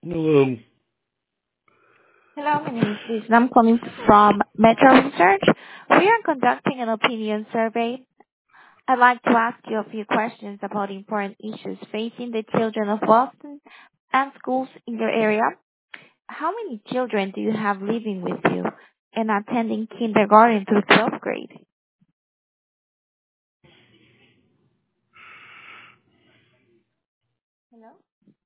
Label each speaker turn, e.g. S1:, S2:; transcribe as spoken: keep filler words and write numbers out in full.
S1: Hello.
S2: Hello, my name is Liz, and I'm calling from Metro Research. We are conducting an opinion survey. I'd like to ask you a few questions about important issues facing the children of Boston and schools in your area. How many children do you have living with you and attending kindergarten through twelfth grade? Hello?